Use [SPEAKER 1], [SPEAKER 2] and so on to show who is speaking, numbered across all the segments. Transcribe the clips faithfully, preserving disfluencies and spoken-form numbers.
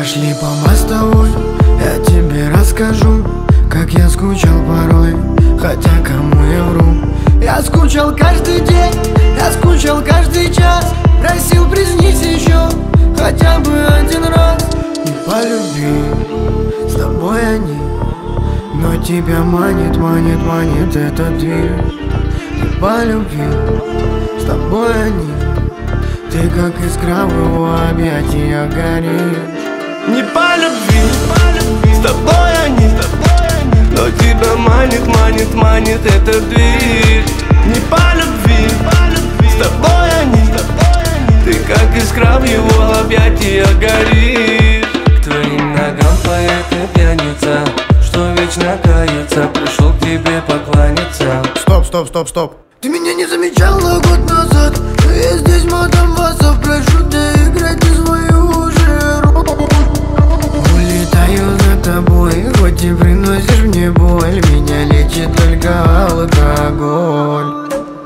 [SPEAKER 1] Пошли по мостовой, я тебе расскажу, как я скучал порой, хотя кому я вру. Я скучал каждый день, я скучал каждый час, просил приснись еще хотя бы один раз. Не полюби, с тобой они, но тебя манит, манит, манит эта дверь. Не полюби, с тобой они, ты как искра в его объятиях горишь.
[SPEAKER 2] Не по любви, с тобой они, но тебя манит, манит, манит эта дверь. Не по любви, с тобой они, ты как искра в его объятиях горишь. К твоим ногам поет и пьяница, что вечно кается, пришел к тебе покланяться.
[SPEAKER 1] Стоп, стоп, стоп, стоп. Ты меня не замечала год назад, но я здесь матом васов, прошу доиграть из свою же роль. Улетаю за тобой, хоть и приносишь мне боль, меня лечит только алкоголь.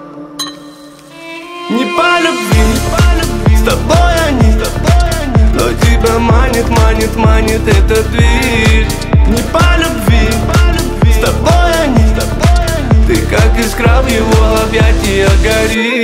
[SPEAKER 2] Не по любви, с тобой они, но тебя манит, манит, манит эта дверь. Не по любви, с тобой они, ты как искра в его объятиях горишь.